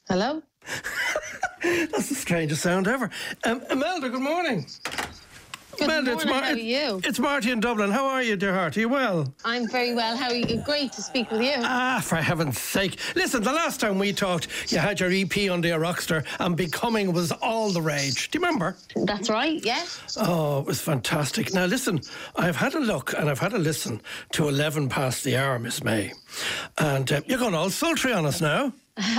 Hello? That's the strangest sound ever. Imelda, good morning. Good morning, how are you? It's Marty in Dublin. How are you, dear heart? Are you well? I'm very well. How are you? Great to speak with you. For heaven's sake. Listen, the last time we talked, you had your EP under your rockster and Becoming was all the rage. Do you remember? That's right, yeah. Oh, it was fantastic. Now, listen, I've had a look and I've had a listen to 11 past the hour, Miss May. And you're going all sultry on us now.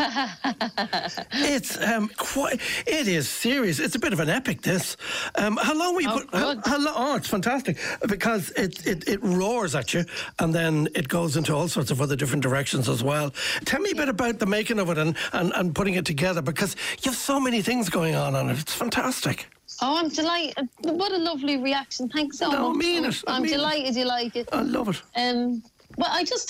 It's it is serious. It's a bit of an epic, this. How long were you how long? Oh, it's fantastic because it roars at you and then it goes into all sorts of other different directions as well. Tell me a bit about the making of it and putting it together, because you have so many things going on it. It's fantastic. Oh, I'm delighted. What a lovely reaction. Thanks so much. I mean it. I'm delighted you like it. I love it. Well,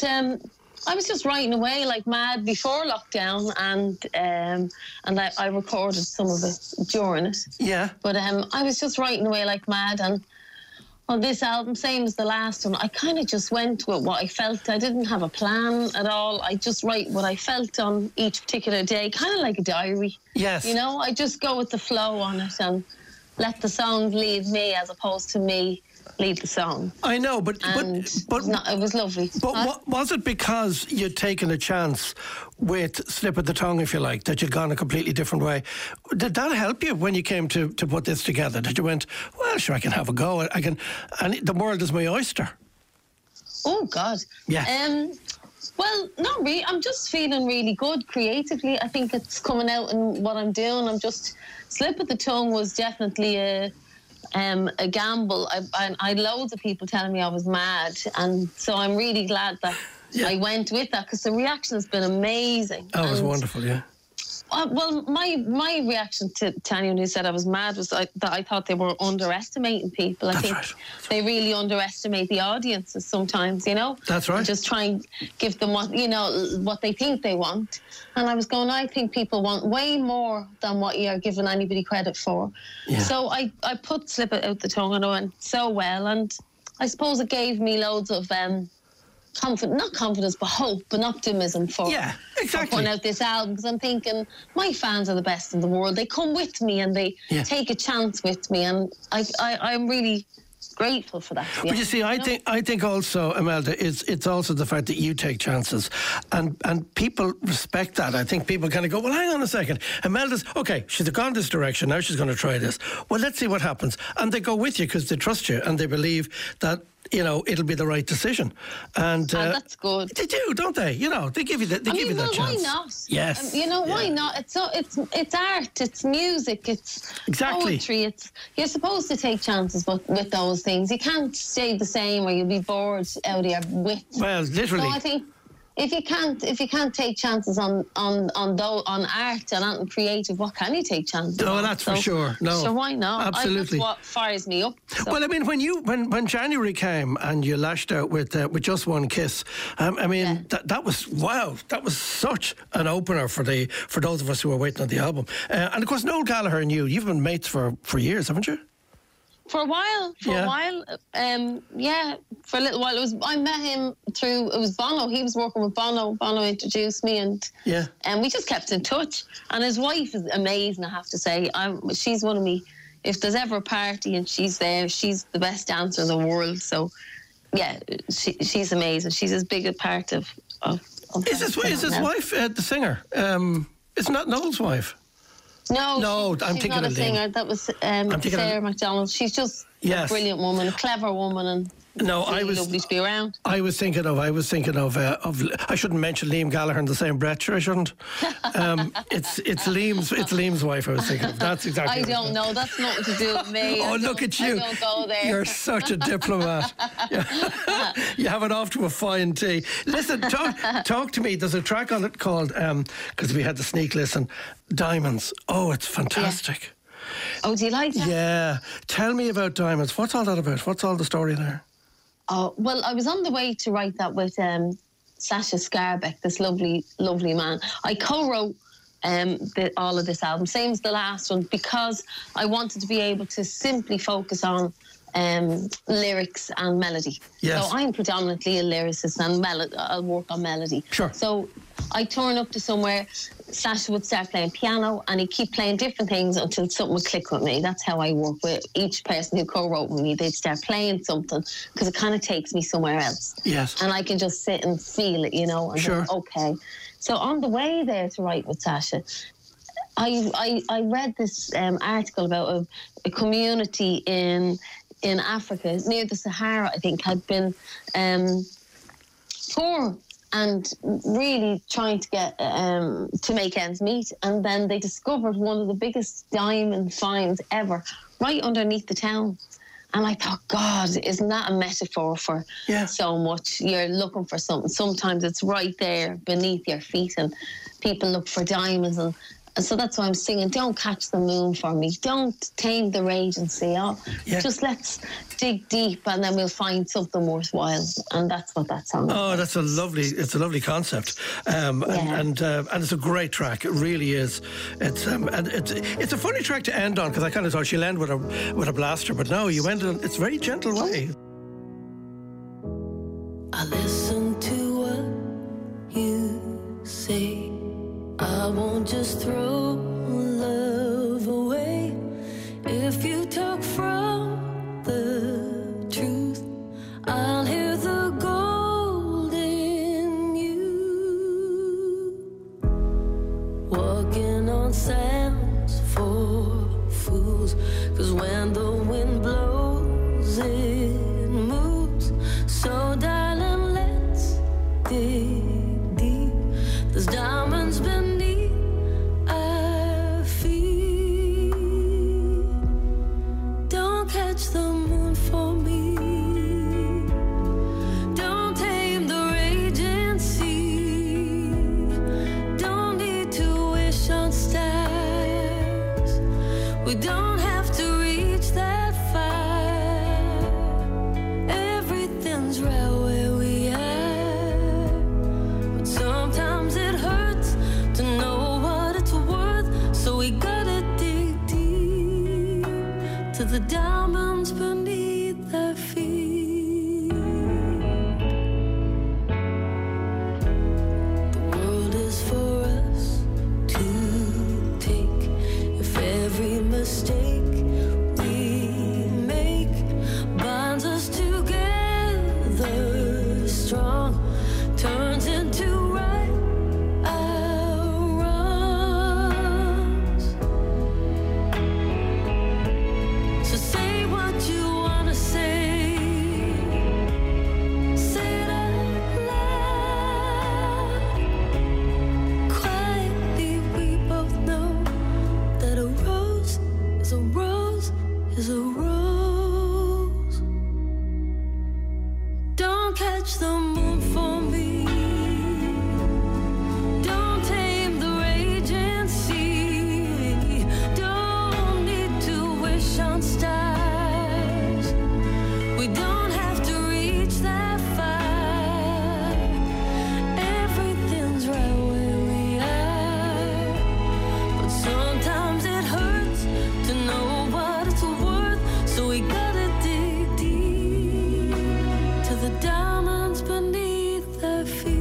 I was just writing away like mad before lockdown, and I recorded some of it during it. Yeah. But I was just writing away like mad, and on this album, same as the last one, I kind of just went with what I felt. I didn't have a plan at all. I just write what I felt on each particular day, kind of like a diary. Yes. You know, I just go with the flow on it and let the songs lead me as opposed to me lead the song. I know, but it was lovely. But was it because you'd taken a chance with Slip of the Tongue, if you like, that you'd gone a completely different way? Did that help you when you came to put this together? That you went, well, sure, I can have a go. And the world is my oyster. Oh God. Yeah. Well, not really. I'm just feeling really good creatively. I think it's coming out in what I'm doing. Slip of the Tongue was definitely a gamble. I had loads of people telling me I was mad, and so I'm really glad that I went with that, because the reaction has been amazing. Oh, it was wonderful, yeah. Well, my reaction to anyone who said I was mad was that I thought they were underestimating people. I think they really underestimate the audiences sometimes, you know? That's right. And just try and give them what they think they want. And I was going, I think people want way more than what you're giving anybody credit for. Yeah. So I put Slip It Out the Tongue and it went so well. And I suppose it gave me loads of not confidence, but hope and optimism for putting out this album, because I'm thinking my fans are the best in the world. They come with me and they take a chance with me, and I'm really grateful for that. But you see, I think also, Imelda, it's also the fact that you take chances, and people respect that. I think people kind of go, well, hang on a second, Imelda's okay, she's gone this direction, now she's going to try this. Well, let's see what happens, and they go with you because they trust you and they believe that, you know, it'll be the right decision. And that's good. They do, don't they? You know, they give you that. They give you that chance. Why not? Yes. Why not? It's art. It's music. It's poetry. You're supposed to take chances with those things. You can't stay the same, or you'll be bored out of your wit. Well, literally. So I think if you can't take chances on art and creative, what can you take chances on? No, that's for sure. No. So why not? Absolutely. That's what fires me up. So. Well, I mean, when January came and you lashed out with Just One Kiss, that was wow. That was such an opener for those of us who were waiting on the album. And of course, Noel Gallagher and you've been mates for years, haven't you? For a while, for a little while. I met him through, it was Bono. He was working with Bono. Bono introduced me, and we just kept in touch. And his wife is amazing, I have to say. She's one of me. If there's ever a party and she's there, she's the best dancer in the world. So, yeah, she's amazing. She's as big a part of Is his wife the singer? It's not Noel's wife. No, I'm she's thinking not a of singer. That was Sarah McDonald. She's just a brilliant woman, a clever woman, and really lovely to be around. I was thinking of I shouldn't mention Liam Gallagher in the same breath. Sure, I shouldn't. It's Liam's wife I was thinking of. That's exactly. I don't know. That's nothing to do with me. Oh, look at you! I don't go there. You're such a diplomat. You have it off to a fine tea. Listen, talk to me. There's a track on it called because we had the sneak listen. Diamonds. Oh, it's fantastic. Yeah. Oh, do you like that? Yeah. Tell me about Diamonds. What's all that about? What's all the story there? Oh, well, I was on the way to write that with Sasha Scarbeck, this lovely, lovely man. I co-wrote all of this album, same as the last one, because I wanted to be able to simply focus on lyrics and melody. Yes. So I'm predominantly a lyricist, and I'll work on melody. Sure. So I turn up to somewhere, Sasha would start playing piano, and he'd keep playing different things until something would click with me. That's how I work with each person who co-wrote with me. They'd start playing something because it kind of takes me somewhere else. Yes. And I can just sit and feel it, and sure. think, okay. So on the way there to write with Sasha, I read this article about a community in Africa near the Sahara, I think, had been poor and really trying to get to make ends meet. And then they discovered one of the biggest diamond finds ever right underneath the town. And I thought, God, isn't that a metaphor for so much? You're looking for something. Sometimes it's right there beneath your feet, and people look for diamonds. And so that's why I'm singing, don't catch the moon for me. Don't tame the raging sea. Just let's dig deep, and then we'll find something worthwhile. And that's what that song is. Oh, that's a lovely concept. And it's a great track. It really is. It's a funny track to end on, because I kind of thought she'll end with a blaster, but no, you went in it's a very gentle way. I listen to what you say. I won't just throw love away. If you talk from the truth, I'll hear the gold in you. Walking on sands for fools, 'cause when the wind blows it moves. So darling, let's dig deep. There's diamonds beneath our feet. Don't catch the moon for me. Don't tame the raging sea. Don't need to wish on stars. We don't have to reach that far. Everything's right where we are. But sometimes it hurts to know what it's worth, so we gotta dig deep to the diamonds beneath our feet. The world is for us to take. If every mistake we make binds us together strong, turns into right our wrongs. So say what you wanna say. Say it out loud. Quietly we both know that a rose is a rose is a rose. Don't catch the moon for me. Don't tame the raging sea. Don't need to wish on stars. We don't have to reach that far. Everything's right where we are. But sometimes it hurts to know what it's worth, so we gotta dig deep to the diamonds beneath our feet.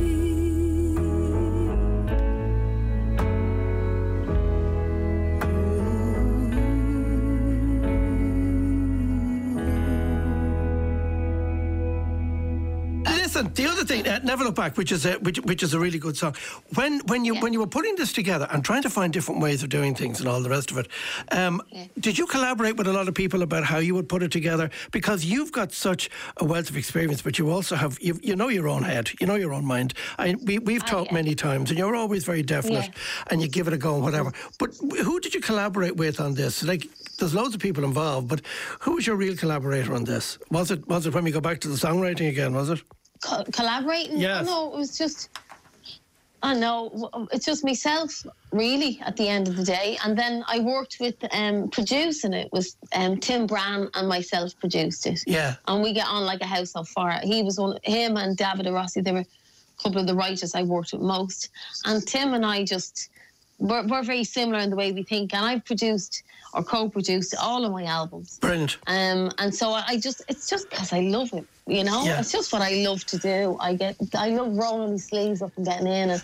Listen, the other thing, Never Look Back, which is a really good song. When you were putting this together and trying to find different ways of doing things and all the rest of it, did you collaborate with a lot of people about how you would put it together? Because you've got such a wealth of experience, but you also have you know your own head, you know your own mind. We've talked many times, and you're always very definite, and you give it a go and whatever. But who did you collaborate with on this? Like, there's loads of people involved, but who was your real collaborator on this? Was it when we go back to the songwriting again? Was it? Collaborating? Yes. No, it was just, I know, it's just myself, really, at the end of the day. And then I worked with producing it. Was Tim Bran and myself produced it. Yeah. And we get on like a house on fire. He was him and David Rossi, they were a couple of the writers I worked with most. And Tim and I just, we're very similar in the way we think. And I've produced or co-produced all of my albums. Brilliant. And so it's just because I love it, you know? Yeah. It's just what I love to do. I love rolling my sleeves up and getting in, and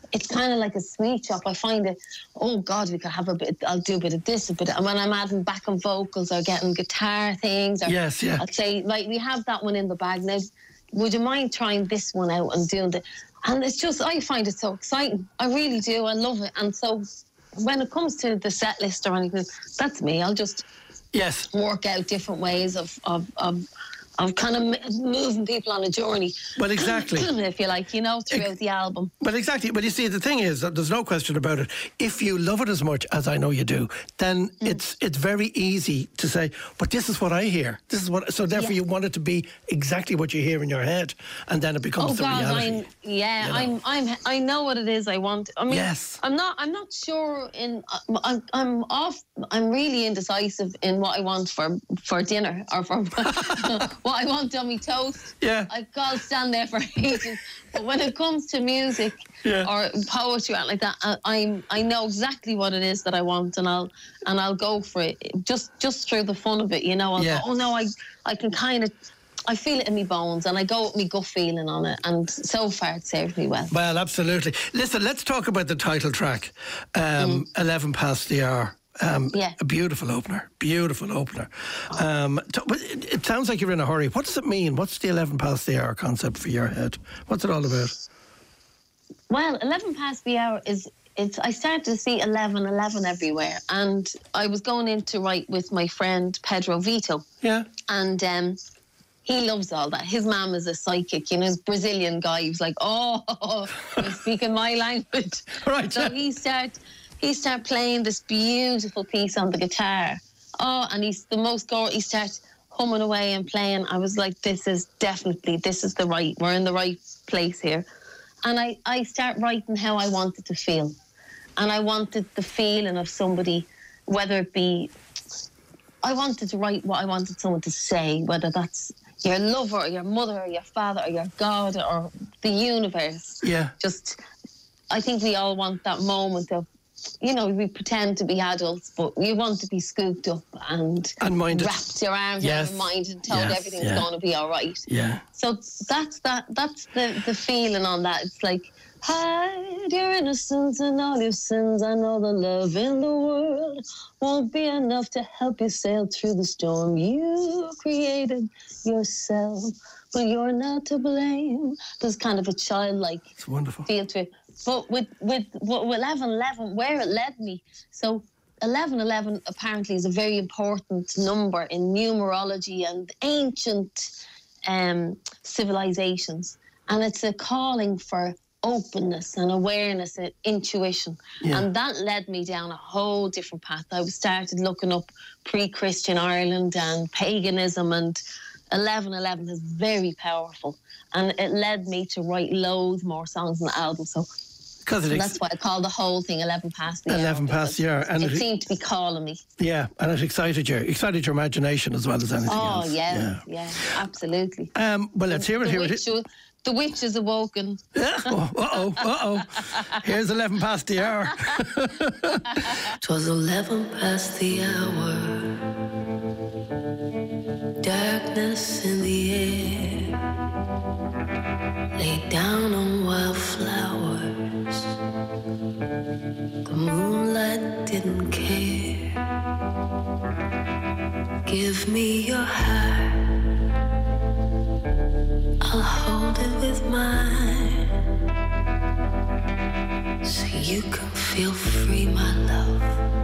it's kind of like a sweet shop. I find it, oh God, we could have a bit, I'll do a bit of this, a bit of, and when I'm adding backing vocals or getting guitar things, or yes, yeah. I'd say, like, we have that one in the bag now. Would you mind trying this one out and doing the, and it's just, I find it so exciting. I really do. I love it. And so when it comes to the set list or anything, that's me. I'll just work out different ways of kind of moving people on a journey. Well, exactly. If you like, you know, throughout the album. Well, exactly. But you see, the thing is that there's no question about it. If you love it as much as I know you do, then it's very easy to say, but this is what I hear. This is what. So therefore, you want it to be exactly what you hear in your head, and then it becomes the reality. I know what it is I want. I mean, yes. I'm not sure in. I'm really indecisive in what I want for dinner or for. What I want on my toast. Yeah. I'll stand there for ages. But when it comes to music or poetry or like that, I know exactly what it is that I want, and I'll go for it just through the fun of it, you know. I'll go, oh no, I can kind of. I feel it in my bones, and I go with my gut feeling on it, and so far it served me well. Well, absolutely. Listen, let's talk about the title track, 11 Past the Hour. A beautiful opener. It sounds like you're in a hurry. What does it mean? What's the 11 past the hour concept for your head? What's it all about? Well, 11 past the hour I started to see 11 everywhere, and I was going in to write with my friend Pedro Vito. Yeah. And he loves all that. His mum is a psychic, you know, he's a Brazilian guy. He was like, you're speaking my language. Right. So he started playing this beautiful piece on the guitar. And he's the most gorgeous. He started humming away and playing. I was like, we're in the right place here. And I start writing how I wanted to feel. And I wanted the feeling of somebody, whether it be, I wanted to write what I wanted someone to say, whether that's your lover or your mother or your father or your God or the universe. Yeah. Just, I think we all want that moment of, you know, we pretend to be adults, but we want to be scooped up and wrapped your arms around your mind and told everything's going to be all right. Yeah. So that's the feeling on that. It's like, hide your innocence and all your sins. I know the love in the world won't be enough to help you sail through the storm. You created yourself, but you're not to blame. There's kind of a childlike feel to it. But with 11, where it led me, so 11 apparently is a very important number in numerology and ancient civilizations, and it's a calling for openness and awareness and intuition, and that led me down a whole different path. I started looking up pre-Christian Ireland and paganism, and 11 is very powerful, and it led me to write loads more songs on the album. So that's why I call the whole thing 11 past the hour. 11 past the hour. And it seemed to be calling me. Yeah, and it excited your imagination as well as anything else. Oh, yeah, absolutely. Well, let's hear it. The witch is awoken. Uh-oh. Here's 11 past the hour. 'Twas 11 past the hour. Darkness in the air. Laid down on wildflowers. The moonlight didn't care. Give me your heart. I'll hold it with mine, so you can feel free, my love.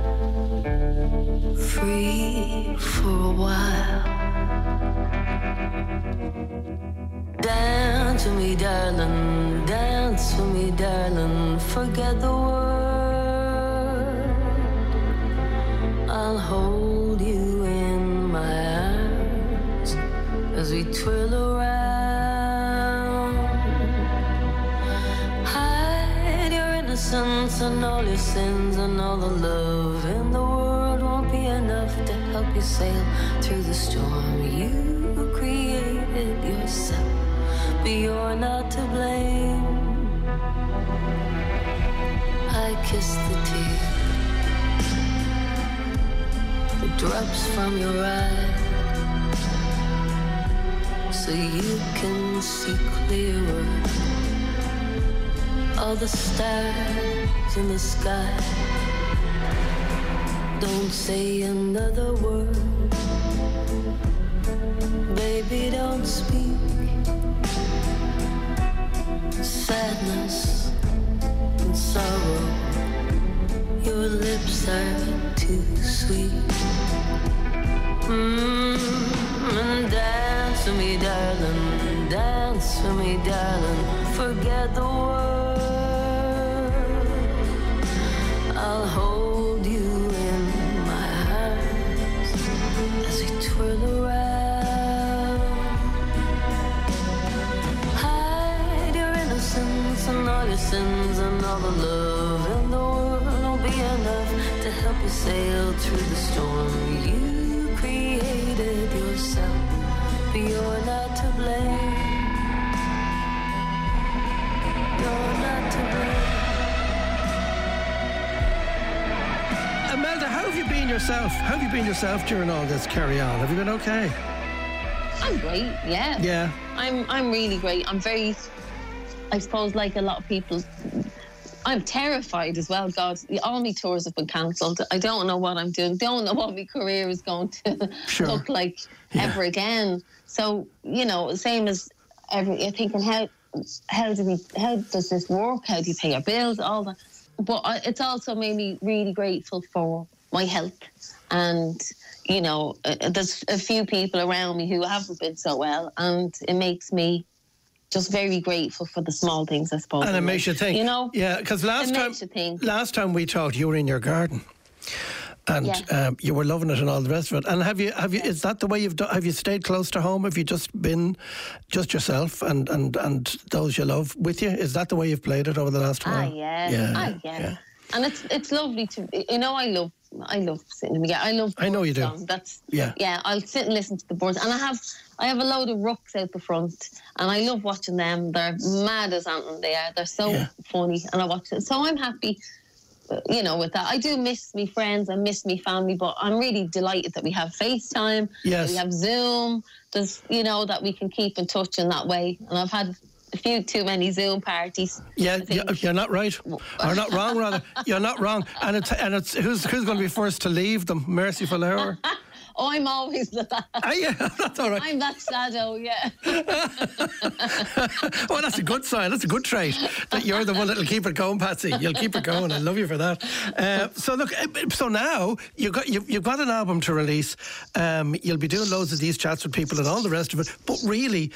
Free for a while. Dance with me, darling. Dance with me, darling. Forget the world. I'll hold you in my arms as we twirl around. And all your sins and all the love in the world won't be enough to help you sail through the storm. You created yourself, but you're not to blame. I kiss the tears, the drops from your eyes, so you can see clearer. all the stars in the sky. Don't say another word, baby, don't speak. Sadness and sorrow, your lips are too sweet. And dance with me, darling, dance with me, darling. Forget the world, I'll hold you in my arms as we twirl around. Hide your innocence and all your sins, and all the love in the world will be enough to help you sail through the storm. You created yourself, but you're not to blame. You're not to blame. Imelda, how have you been yourself? How have you been yourself during all this carry on? Have you been okay? I'm great, yeah. Yeah. I'm really great. I'm very, I suppose, like a lot of people, I'm terrified as well. God, all my tours have been cancelled. I don't know what I'm doing. Don't know what my career is going to look like ever again. So, you know, same as you're thinking, how does this work? How do you pay your bills? All that. But it's also made me really grateful for my health. And, you know, there's a few people around me who haven't been so well, and it makes me just very grateful for the small things, I suppose. And it makes you think. You know? Yeah, because last time we talked, you were in your garden. And you were loving it and all the rest of it. And have you? Is that the way you've done? Have you stayed close to home? Have you just been just yourself and those you love with you? Is that the way you've played it over the last while? Yeah. And it's lovely to, you know, I love sitting in the garden. I know you do. That's I'll sit and listen to the birds, and I have a load of rooks out the front, and I love watching them. They're mad as anything they are. They're so funny, and I watch it. So I'm happy, you know, with that. I do miss me friends, I miss me family, but I'm really delighted that we have FaceTime, that we have Zoom. There's, you know, that we can keep in touch in that way. And I've had a few too many Zoom parties. Yeah, you're not right, or not wrong. Rather, you're not wrong. And it's who's going to be first to leave them? Merciful hour. Oh, I'm always that. Yeah, that's all right. I'm that shadow, yeah. Well, that's a good sign. That's a good trait, that you're the one that'll keep it going, Patsy. You'll keep it going. I love you for that. So look, so now you've got an album to release. You'll be doing loads of these chats with people and all the rest of it. But really,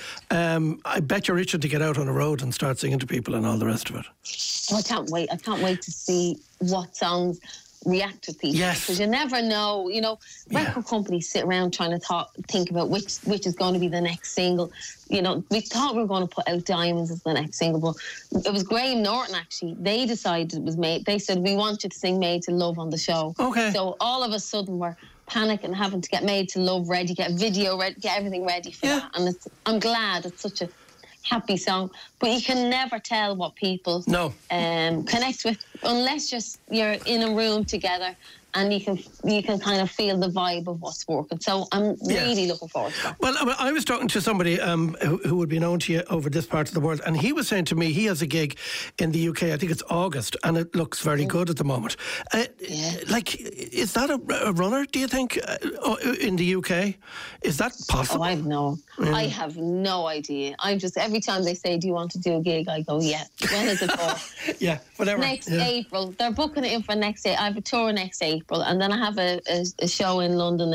I bet you're itching to get out on the road and start singing to people and all the rest of it. Oh, I can't wait. I can't wait to see what songs react to people, because you never know. You know, record companies sit around trying to think about which is going to be the next single. You know, we thought we were going to put out Diamonds as the next single, but it was Graham Norton actually. They decided it was made. They said, we want you to sing Made to Love on the show. Okay. So all of a sudden we're panicking, having to get Made to Love ready, get video ready, get everything ready for that. And I'm glad it's such a happy song, but you can never tell what people connect with unless you're in a room together and you can kind of feel the vibe of what's working. So I'm really looking forward to that. Well, I was talking to somebody who would be known to you over this part of the world, and he was saying to me he has a gig in the UK, I think it's August, and it looks very good at the moment. Like, is that a runner, do you think, in the UK? Is that possible? Oh, I have no idea. I'm just, every time they say, do you want to do a gig? I go, yeah. When is it for? Whatever. Next April. They're booking it in for next day. I have a tour next April, and then I have a show in London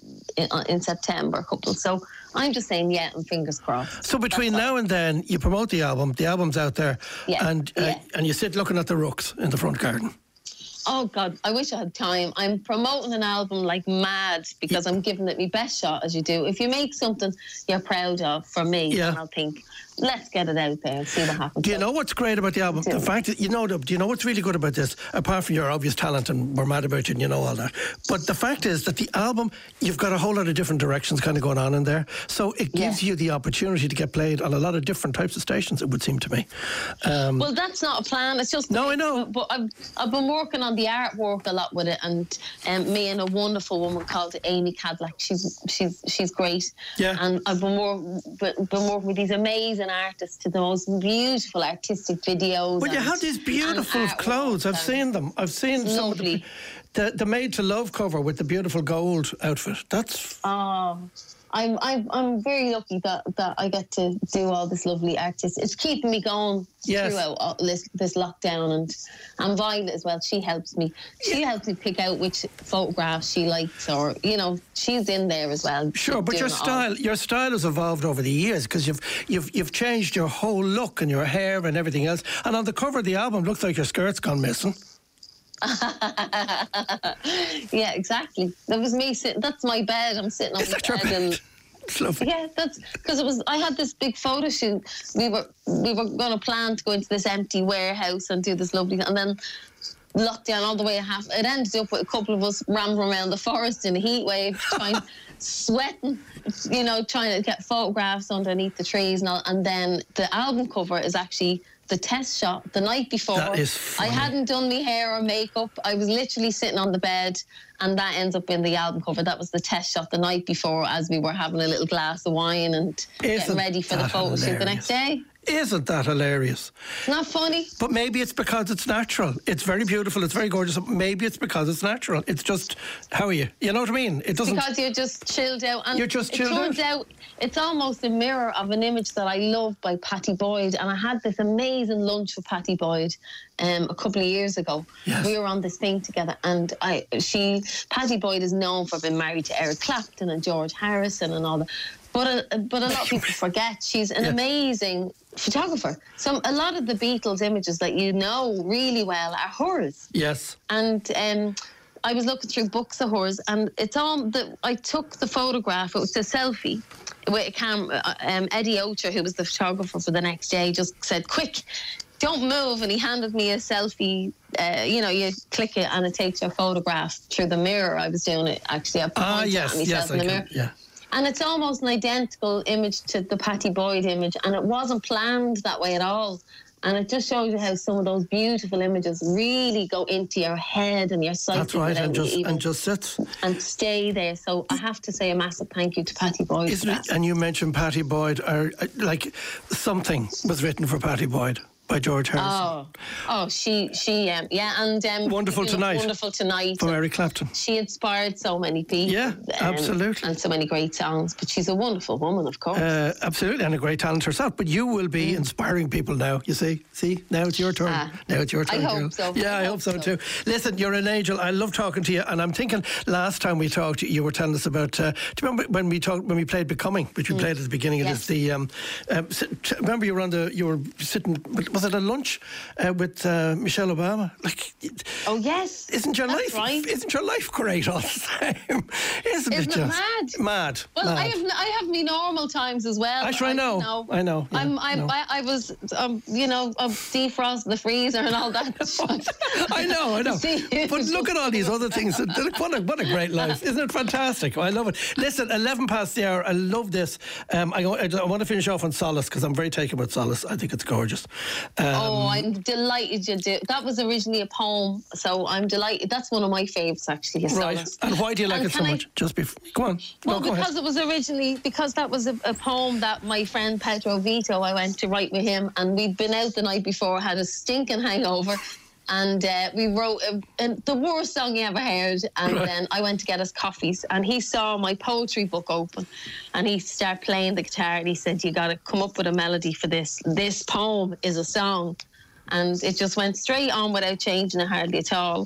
in September, a couple. So I'm just saying, and fingers crossed. So between now and then, you promote the album's out there, and you sit looking at the rooks in the front garden. Oh, God, I wish I had time. I'm promoting an album like mad because I'm giving it my best shot, as you do. If you make something you're proud of, for me, then I'll think, let's get it out there and see what happens. Do you know what's great about the album? The fact that, do you know what's really good about this? Apart from your obvious talent, and we're mad about you and you know all that. But the fact is that the album, you've got a whole lot of different directions kind of going on in there. So it gives you the opportunity to get played on a lot of different types of stations, it would seem to me. Well, that's not a plan. It's just... No, I know. But I've been working on the artwork a lot with it, and me and a wonderful woman called Amy Cadillac. She's great. Yeah. And I've been working with these amazing amazing artists to the most beautiful artistic videos. But you have these beautiful clothes. I've seen them. I've seen some of the Made to Love cover with the beautiful gold outfit. That's... Oh, I'm very lucky that I get to do all this lovely artist. It's keeping me going throughout all this lockdown, and Violet as well. She helps me. She helps me pick out which photographs she likes, or she's in there as well. Sure, but your style has evolved over the years, because you've changed your whole look and your hair and everything else. And on the cover of the album, looks like your skirt's gone missing. Yeah, exactly. That was me sitting. That's my bed. I'm sitting on the bed. And it's lovely. Yeah, that's because I had this big photo shoot. We were going to plan to go into this empty warehouse and do this lovely, and then lockdown all the way. It ended up with a couple of us rambling around the forest in a heat wave, sweating, trying to get photographs underneath the trees and all. And then the album cover is actually the test shot the night before. That is funny. I hadn't done my hair or makeup. I was literally sitting on the bed, and that ends up in the album cover. That was the test shot the night before, as we were having a little glass of wine and getting ready for the photo shoot the next day. Isn't that hilarious? Not funny. But maybe it's because it's natural. It's very beautiful. It's very gorgeous. Maybe it's because it's natural. It's just, how are you? You know what I mean? It doesn't. Because you're just chilled out. And you're just chilled out. It turns out it's almost a mirror of an image that I love by Pattie Boyd. And I had this amazing lunch with Pattie Boyd a couple of years ago. Yes. We were on this thing together, and Pattie Boyd is known for being married to Eric Clapton and George Harrison and all that. But a lot of people forget she's an amazing photographer. A lot of the Beatles images that you know really well are hers. Yes. And I was looking through books of hers, and it's all I took the photograph. It was a selfie with a camera. Eddie Ocher, who was the photographer for the next day, just said, "Quick, don't move," and he handed me a selfie. You click it and it takes your photograph through the mirror. I was doing it actually. I yes, in the mirror. Yeah. And it's almost an identical image to the Pattie Boyd image, and it wasn't planned that way at all. And it just shows you how some of those beautiful images really go into your head and your psyche. That's right, and just sits. And stay there. So I have to say a massive thank you to Pattie Boyd. Isn't it? And you mentioned Pattie Boyd, like something was written for Pattie Boyd by George Harrison. And Wonderful Tonight. Wonderful Tonight. From Eric Clapton. She inspired so many people. Yeah, absolutely. And so many great songs. But she's a wonderful woman, of course. Absolutely, and a great talent herself. But you will be inspiring people now, you see? See, now it's your turn. Now it's your turn, I hope so. Yeah, I hope so too. Listen, you're an angel. I love talking to you. And I'm thinking, last time we talked, you were telling us about, do you remember when we played Becoming, which we played at the beginning of this, remember you were sitting, was it a lunch with Michelle Obama? Oh yes, isn't your life great all the same? Isn't it just mad? Well, mad. I have me normal times as well. Actually, I know. Yeah, I was defrosting the freezer and all that. I know. But look at all these other things. What a great life! Isn't it fantastic? I love it. Listen, 11 past the hour. I love this. I want to finish off on Solace, because I'm very taken with Solace. I think it's gorgeous. I'm delighted you did. That was originally a poem, so I'm delighted. That's one of my favourites, actually. Right. And why do you like it so much? Just go on. Well, because it was originally, that was a poem that my friend Pedro Vito, I went to write with him, and we'd been out the night before, had a stinking hangover, and we wrote the worst song you ever heard. And then I went to get us coffees, and he saw my poetry book open, and he started playing the guitar, and he said, "You got to come up with a melody for this. This poem is a song." And it just went straight on without changing it hardly at all.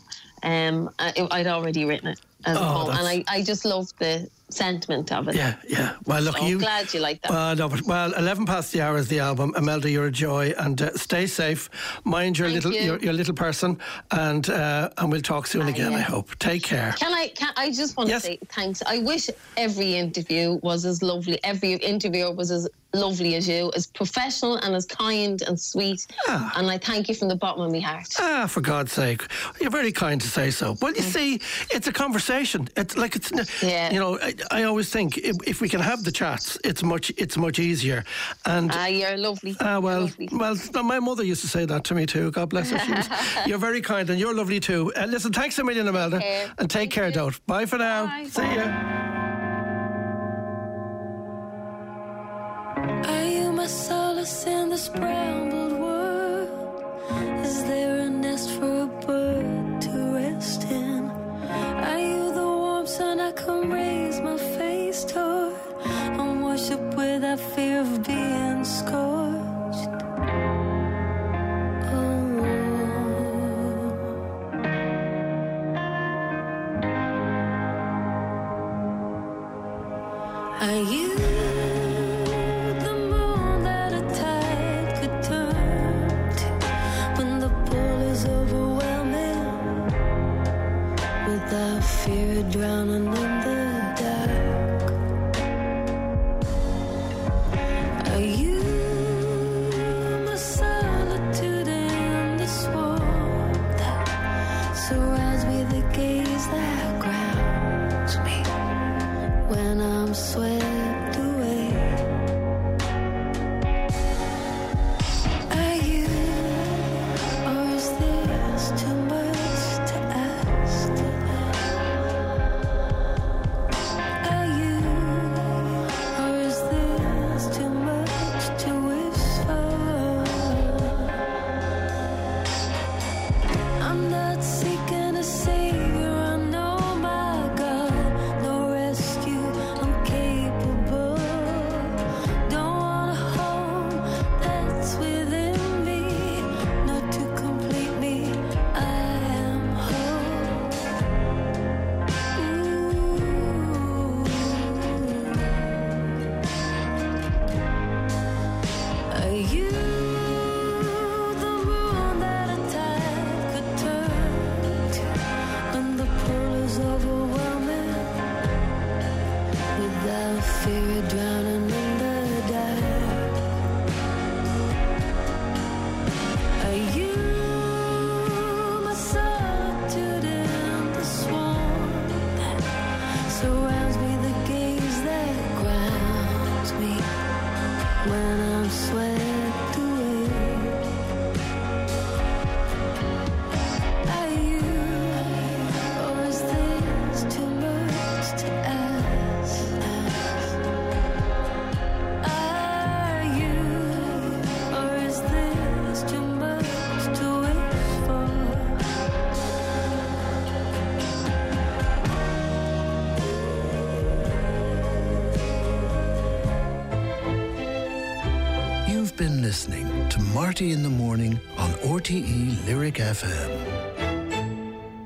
I'd already written it as a poem, and I just loved the sentiment of it. Yeah. Well, look, I'm glad you like that. Well, 11 past the hour is the album. Imelda, you're a joy, and stay safe. Mind your little person, and we'll talk soon again. I hope. Take care. I just want to say thanks. I wish every interview was as lovely. Every interviewer was as lovely as you, as professional and as kind and sweet. And I thank you from the bottom of my heart. For God's sake, you're very kind to say so. Well, you see, it's a conversation. I always think if we can have the chats, it's much easier. And you're lovely. Well, my mother used to say that to me too. God bless her. You're very kind, and you're lovely too. Listen, thanks a million, Imelda, and take care, Dot. Bye for now. Bye. See ya. Are you my solace fear of drowning in the dark. Are you my solitude in the swamp that surrounds me, the gaze that grounds me when I'm swept away? Are you, or is this too much to ask? Are you, or is this too much to wish for? I'm not seeking a savior, I know my God, no rescue, I'm capable. Don't want a home that's within me, not to complete me, I am whole. Are you the moon that a tide could turn to when the pull is overwhelming, without fear of drowning in the dark? Are you my solitude in the swamp that surrounds me, the gaze that grounds me when I'm swept away? Are you, or is this too much to ask? Are you, or is this too much to wish for? You've been listening to Marty in the Morning on RTE Lyric FM.